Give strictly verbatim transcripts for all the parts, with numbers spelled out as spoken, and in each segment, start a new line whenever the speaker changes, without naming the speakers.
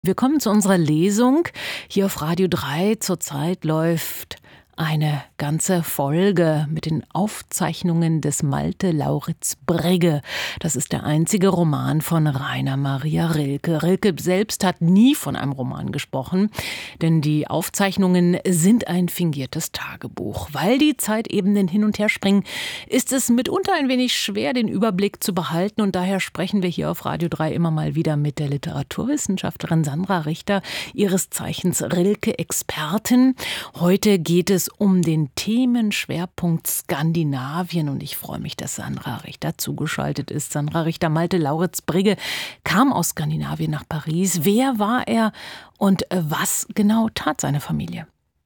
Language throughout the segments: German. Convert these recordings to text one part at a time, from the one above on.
Wir kommen zu unserer Lesung. Hier auf Radio drei zurzeit läuft eine ganze Folge mit den Aufzeichnungen des Malte Lauritz Brigge. Das ist der einzige Roman von Rainer Maria Rilke. Rilke selbst hat nie von einem Roman gesprochen, denn die Aufzeichnungen sind ein fingiertes Tagebuch. Weil die Zeitebenen hin und her springen, ist es mitunter ein wenig schwer, den Überblick zu behalten. Und daher sprechen wir hier auf Radio drei immer mal wieder mit der Literaturwissenschaftlerin Sandra Richter, ihres Zeichens Rilke-Expertin. Heute geht es um den Themenschwerpunkt Skandinavien und ich freue mich, dass Sandra Richter zugeschaltet ist. Sandra Richter, Malte Lauritz Brigge kam aus Skandinavien nach Paris. Wer war er und was genau tat seine Familie?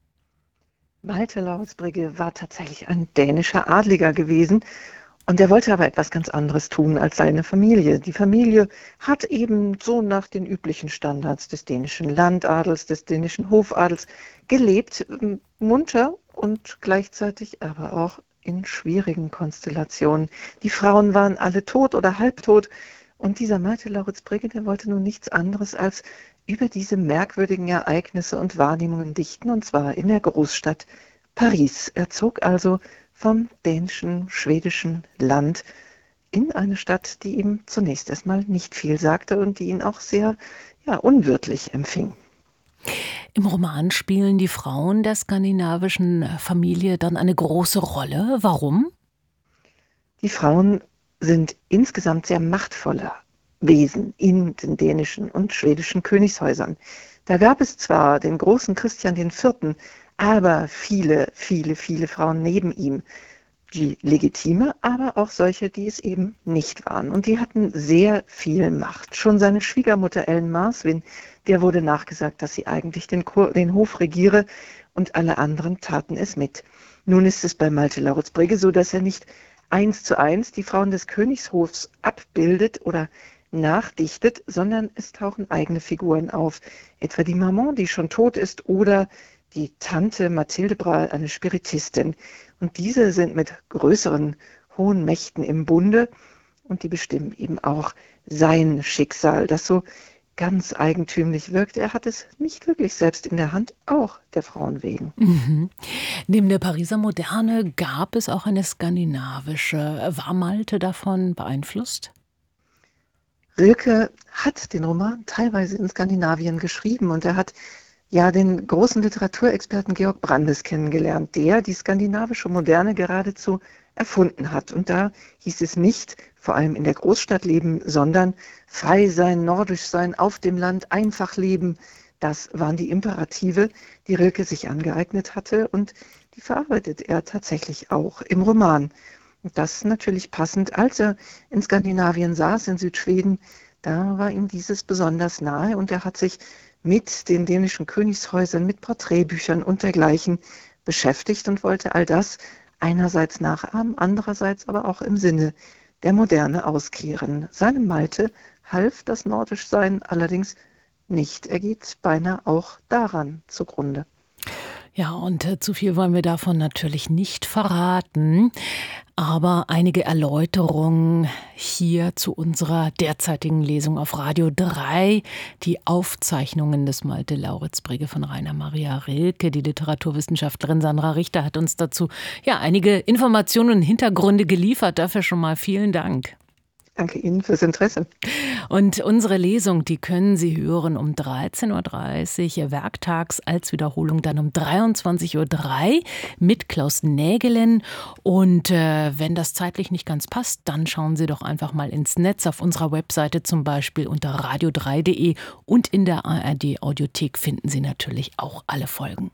Malte Lauritz Brigge war tatsächlich ein dänischer Adliger gewesen. Und er wollte aber etwas ganz anderes tun als seine Familie. Die Familie hat eben so nach den üblichen Standards des dänischen Landadels, des dänischen Hofadels gelebt, munter und gleichzeitig aber auch in schwierigen Konstellationen. Die Frauen waren alle tot oder halbtot und dieser Malte Lauritz Brigge, der wollte nun nichts anderes als über diese merkwürdigen Ereignisse und Wahrnehmungen dichten, und zwar in der Großstadt Paris. Er zog also vom dänischen, schwedischen Land in eine Stadt, die ihm zunächst erstmal nicht viel sagte und die ihn auch sehr ja, unwirtlich empfing.
Im Roman spielen die Frauen der skandinavischen Familie dann eine große Rolle. Warum?
Die Frauen sind insgesamt sehr machtvolle Wesen in den dänischen und schwedischen Königshäusern. Da gab es zwar den großen Christian der Vierte., aber viele, viele, viele Frauen neben ihm, die legitime, aber auch solche, die es eben nicht waren. Und die hatten sehr viel Macht. Schon seine Schwiegermutter Ellen Marsvin, der wurde nachgesagt, dass sie eigentlich den, Kur- den Hof regiere und alle anderen taten es mit. Nun ist es bei Malte Lauritz Brigge so, dass er nicht eins zu eins die Frauen des Königshofs abbildet oder nachdichtet, sondern es tauchen eigene Figuren auf. Etwa die Maman, die schon tot ist, oder die Tante Mathilde Brahl, eine Spiritistin. Und diese sind mit größeren, hohen Mächten im Bunde und die bestimmen eben auch sein Schicksal, das so ganz eigentümlich wirkt. Er hat es nicht wirklich selbst in der Hand, auch der Frauen wegen.
Mhm. Neben der Pariser Moderne gab es auch eine skandinavische. War Malte davon beeinflusst?
Rilke hat den Roman teilweise in Skandinavien geschrieben und er hat ja den großen Literaturexperten Georg Brandes kennengelernt, der die skandinavische Moderne geradezu erfunden hat. Und da hieß es nicht, vor allem in der Großstadt leben, sondern frei sein, nordisch sein, auf dem Land einfach leben. Das waren die Imperative, die Rilke sich angeeignet hatte und die verarbeitet er tatsächlich auch im Roman. Und das natürlich passend, als er in Skandinavien saß, in Südschweden, da war ihm dieses besonders nahe und er hat sich mit den dänischen Königshäusern, mit Porträtbüchern und dergleichen beschäftigt und wollte all das einerseits nachahmen, andererseits aber auch im Sinne der Moderne auskehren. Seinem Malte half das Nordischsein allerdings nicht. Er geht beinahe auch daran zugrunde.
Ja, und äh, zu viel wollen wir davon natürlich nicht verraten. Aber einige Erläuterungen hier zu unserer derzeitigen Lesung auf Radio drei. Die Aufzeichnungen des Malte Lauritz Brigge von Rainer Maria Rilke. Die Literaturwissenschaftlerin Sandra Richter hat uns dazu ja einige Informationen und Hintergründe geliefert. Dafür schon mal vielen Dank.
Danke Ihnen fürs Interesse.
Und unsere Lesung, die können Sie hören um dreizehn Uhr dreißig, werktags, als Wiederholung dann um dreiundzwanzig Uhr drei mit Klaus Nägelen. Und äh, wenn das zeitlich nicht ganz passt, dann schauen Sie doch einfach mal ins Netz auf unserer Webseite, zum Beispiel unter radio drei punkt de, und in der A R D Audiothek finden Sie natürlich auch alle Folgen.